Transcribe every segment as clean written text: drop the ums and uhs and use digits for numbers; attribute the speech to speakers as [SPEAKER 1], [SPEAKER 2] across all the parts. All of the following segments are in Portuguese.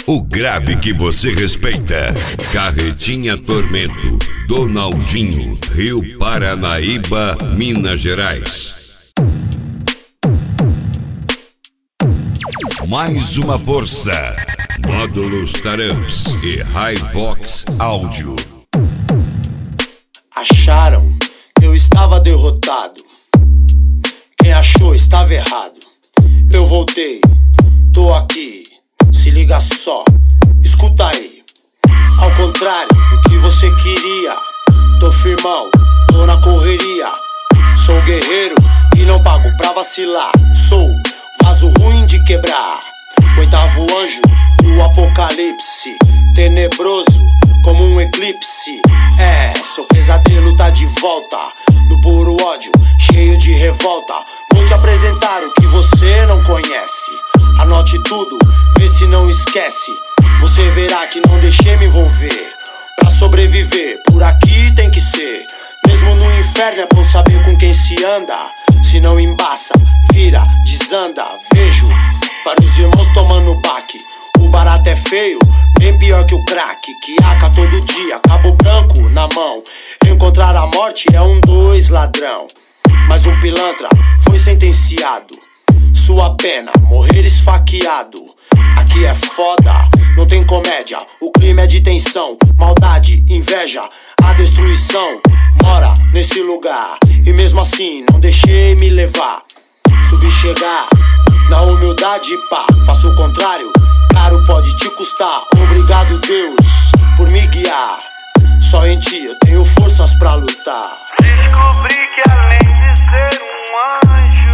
[SPEAKER 1] O grave que você respeita. Carretinha Tormento, Donaldinho, Rio Paranaíba, Minas Gerais. Mais uma força. Módulos Taramps e Hivox Áudio.
[SPEAKER 2] Acharam que eu estava derrotado. Quem achou estava errado. Eu voltei, tô aqui. Se liga só, escuta aí. Ao contrário do que você queria, tô firmão, tô na correria. Sou guerreiro e não pago pra vacilar. Sou vaso ruim de quebrar, oitavo anjo do apocalipse, tenebroso como um eclipse. Seu pesadelo tá de volta, no puro ódio, cheio de revolta. Vou te apresentar o que você não conhece. Anote tudo, vê se não esquece. Você verá que não deixei me envolver. Pra sobreviver, por aqui tem que ser. Mesmo no inferno é bom saber com quem se anda. Se não embaça, vira, desanda. Vejo vários irmãos tomando baque. O barato é feio, bem pior que o crack. Que aca todo dia, cabo branco na mão. Encontrar a morte é 2 ladrão. Mas um pilantra foi sentenciado. Sua pena, morrer esfaqueado. Aqui é foda, não tem comédia. O crime é de tensão, maldade, inveja. A destruição mora nesse lugar. E mesmo assim não deixei me levar. Subi chegar, na humildade pá. Faço o contrário, caro pode te custar. Obrigado Deus por me guiar. Só em ti eu tenho forças pra lutar.
[SPEAKER 3] Descobri que além de ser um anjo,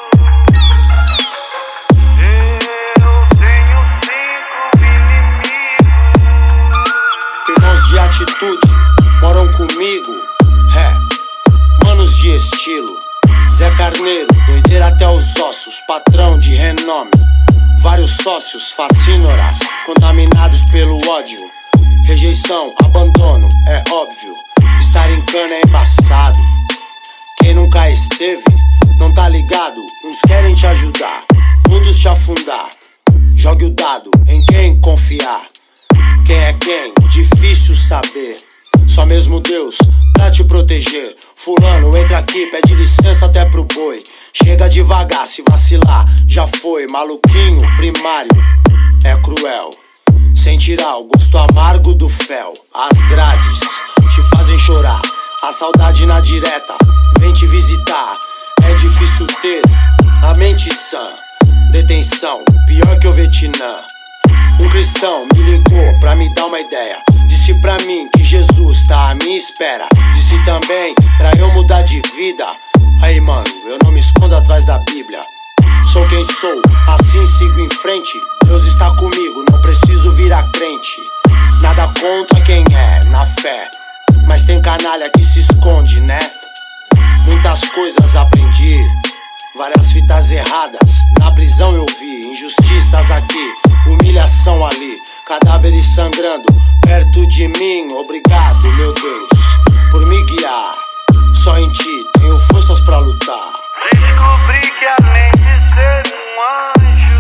[SPEAKER 3] eu tenho 5 inimigos.
[SPEAKER 2] Irmãos de atitude moram comigo, manos de estilo. Zé Carneiro, doideira até os ossos, patrão de renome. Vários sócios, facínoras, contaminados pelo ódio. Rejeição, abandono, é óbvio. Estar em cana é embaçado. Quem nunca esteve, não tá ligado. Uns querem te ajudar, outros te afundar. Jogue o dado em quem confiar. Quem é quem? Difícil saber. Só mesmo Deus pra te proteger. Fulano, entra aqui, pede licença até pro boi. Chega devagar, se vacilar, já foi. Maluquinho primário, é cruel. Sem tirar o gosto amargo do fel. As grades te fazem chorar. A saudade na direta vem te visitar. É difícil ter a mente sã. Detenção, pior que o Vietnã. Um cristão me ligou pra me dar uma ideia. Disse pra mim que Jesus tá à minha espera. Disse também pra eu mudar de vida. Aí mano, eu não me escondo atrás da Bíblia. Sou quem sou, assim sigo em frente. Deus está comigo, não preciso virar crente. Nada contra quem é, na fé. Mas tem canalha que se esconde, né? Muitas coisas aprendi, várias fitas erradas. Na prisão eu vi, injustiças aqui, humilhação ali. Cadáveres sangrando perto de mim. Obrigado, meu Deus, por me guiar. Só em ti tenho forças pra lutar.
[SPEAKER 3] Descobri que além de ser um anjo,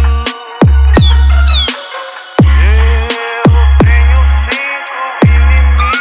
[SPEAKER 3] eu tenho 5 inimigos.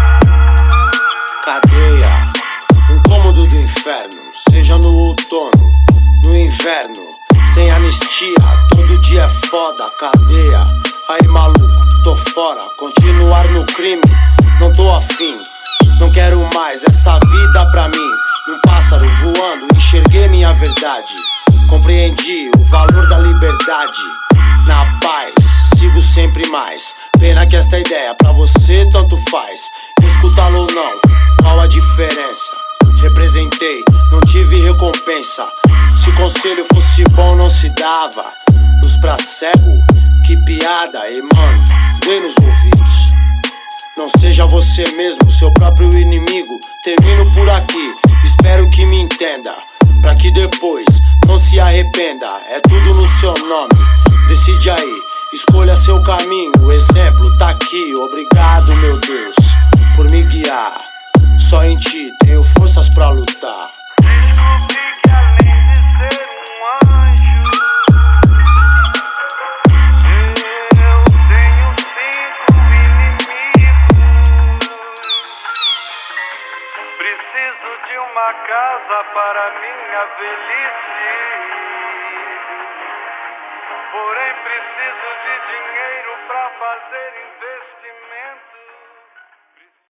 [SPEAKER 2] Cadeia, um cômodo do inferno. Seja no outono, no inverno. Sem anistia, todo dia é foda. Cadeia, aí maluco, tô fora. Continuar no crime, não tô afim. Não quero mais essa vida pra mim. Num pássaro voando, enxerguei minha verdade. Compreendi o valor da liberdade. Na paz, sigo sempre mais. Pena que esta ideia pra você tanto faz. Escutá-lo ou não, qual a diferença? Representei, não tive recompensa. Se conselho fosse bom não se dava. Luz pra cego, que piada. E mano, dê nos ouvidos. Não seja você mesmo, seu próprio inimigo. Termino por aqui, espero que me entenda. Pra que depois não se arrependa. É tudo no seu nome, decide aí. Escolha seu caminho, o exemplo tá aqui. Obrigado, meu Deus, por me guiar. Só em ti tenho forças pra lutar.
[SPEAKER 3] Descobri que além de ser um anjo, eu tenho preciso de uma casa para minha velhice. Porém preciso de dinheiro para fazer investimento.